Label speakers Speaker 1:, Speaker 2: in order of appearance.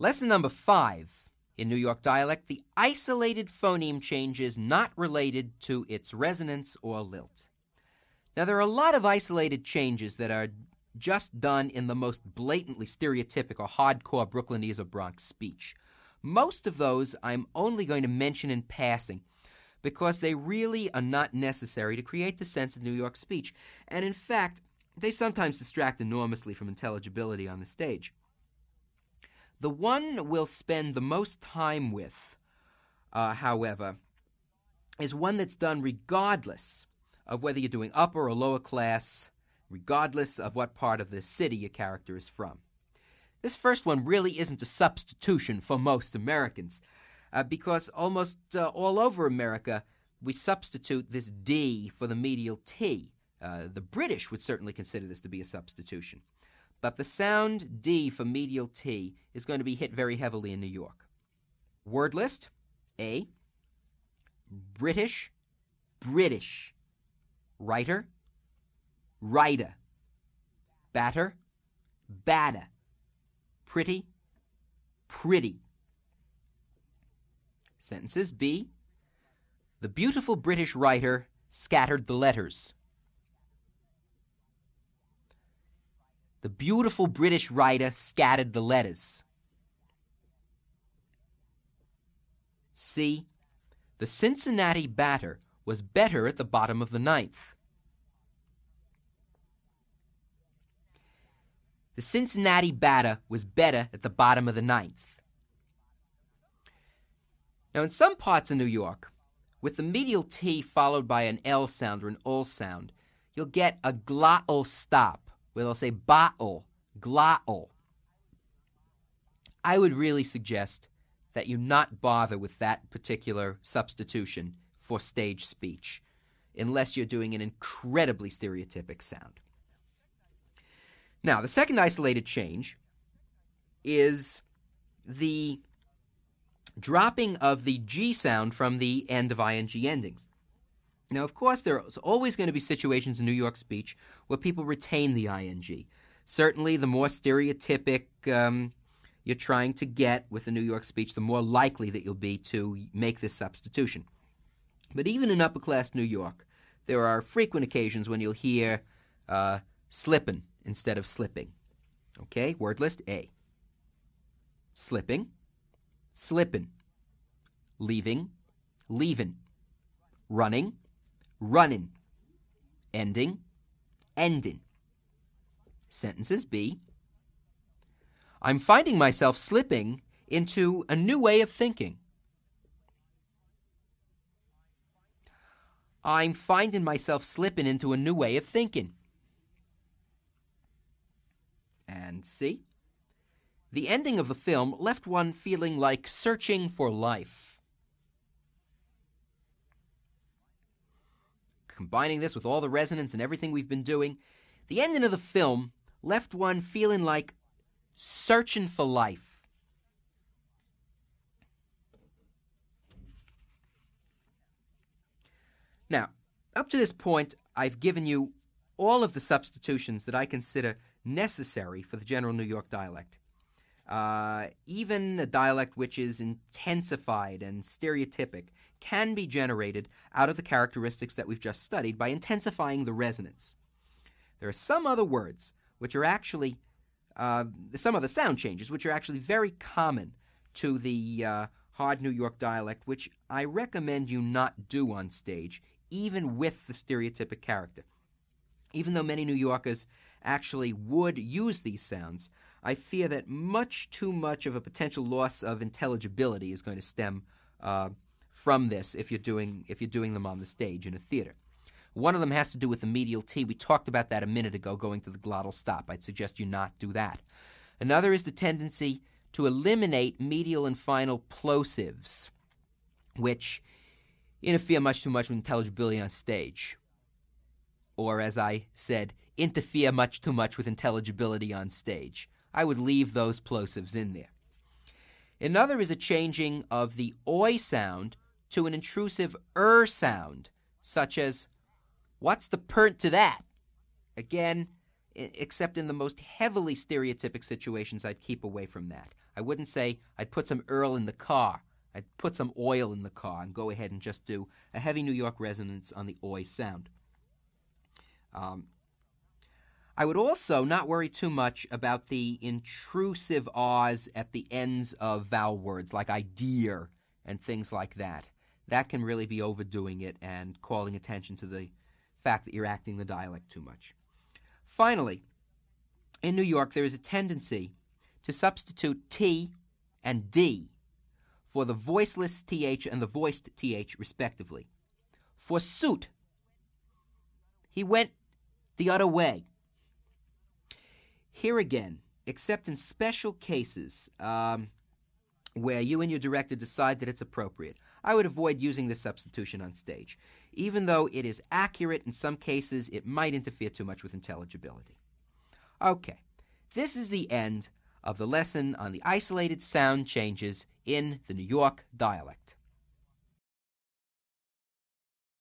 Speaker 1: Lesson number 5 in New York dialect, the isolated phoneme changes not related to its resonance or lilt. Now, there are a lot of isolated changes that are just done in the most blatantly stereotypic or hardcore Brooklynese or Bronx speech. Most of those I'm only going to mention in passing because they really are not necessary to create the sense of New York speech. And in fact, they sometimes distract enormously from intelligibility on the stage. The one we'll spend the most time with, however, is one that's done regardless of whether you're doing upper or lower class, regardless of what part of the city your character is from. This first one really isn't a substitution for most Americans, because almost all over America we substitute this D for the medial T. The British would certainly consider this to be a substitution. But the sound D for medial T is going to be hit very heavily in New York. Word list, A. British, British. Writer, writer. Batter, batter. Pretty, pretty. Sentences, B. The beautiful British writer scattered the letters. The beautiful British writer scattered the letters. C. The Cincinnati batter was better at the bottom of the ninth. The Cincinnati batter was better at the bottom of the ninth. Now, in some parts of New York, with the medial T followed by an L sound or an ul sound, you'll get a glottal stop, where they'll say bottle, glottal. I would really suggest that you not bother with that particular substitution for stage speech, unless you're doing an incredibly stereotypic sound. Now, the second isolated change is the dropping of the G sound from the end of ing endings. Now, of course, there's always going to be situations in New York speech where people retain the ing. Certainly, the more stereotypic you're trying to get with the New York speech, the more likely that you'll be to make this substitution. But even in upper-class New York, there are frequent occasions when you'll hear slippin' instead of slipping. Okay, word list A. Slipping, slippin'. Leaving, leavin'. Running, runnin'. Ending, endin'. Sentences B. I'm finding myself slipping into a new way of thinking. I'm finding myself slipping into a new way of thinking. And C. The ending of the film left one feeling like searching for life. Combining this with all the resonance and everything we've been doing, the ending of the film left one feeling like searching for life. Now, up to this point, I've given you all of the substitutions that I consider necessary for the general New York dialect. Even a dialect which is intensified and stereotypic can be generated out of the characteristics that we've just studied by intensifying the resonance. There are some other words which are actually, some other sound changes which are actually very common to the hard New York dialect, which I recommend you not do on stage, even with the stereotypic character. Even though many New Yorkers actually would use these sounds, I fear that much too much of a potential loss of intelligibility is going to stem from this if you're doing them on the stage in a theater. One of them has to do with the medial T. We talked about that a minute ago, going to the glottal stop. I'd suggest you not do that. Another is the tendency to eliminate medial and final plosives, which interfere much too much with intelligibility on stage. Or, as I said, interfere much too much with intelligibility on stage. I would leave those plosives in there. Another is a changing of the oi sound to an intrusive sound, such as, what's the pernt to that? Again, except in the most heavily stereotypic situations, I'd keep away from that. I wouldn't say I'd put some Earl in the car. I'd put some oil in the car and go ahead and just do a heavy New York resonance on the oi sound. I would also not worry too much about the intrusive R's at the ends of vowel words, like idea and things like that. That can really be overdoing it and calling attention to the fact that you're acting the dialect too much. Finally, in New York, there is a tendency to substitute T and D for the voiceless TH and the voiced TH, respectively. For suit, he went the other way. Here again, except in special cases where you and your director decide that it's appropriate, I would avoid using this substitution on stage. Even though it is accurate in some cases, it might interfere too much with intelligibility. Okay, this is the end of the lesson on the isolated sound changes in the New York dialect.